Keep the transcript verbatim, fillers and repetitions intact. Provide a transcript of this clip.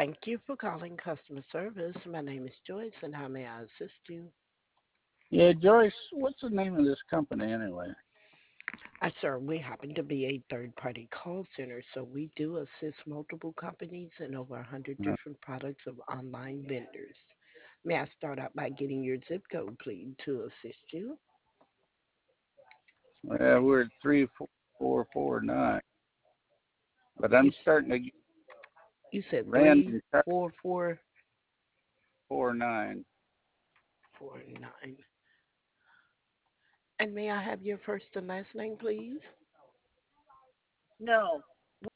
Thank you for calling customer service. My name is Joyce, and how may I assist you? Yeah, Joyce, what's the name of this company anyway? Uh, sir, we happen to be a third party call center, so we do assist multiple companies and over one hundred Uh, different products of online vendors. May I start out by getting your zip code, please, to assist you? well, we're at three four four nine, but You, I'm s- starting to get you said random three four four four nine. four nine. And may I have your first and last name, please? No.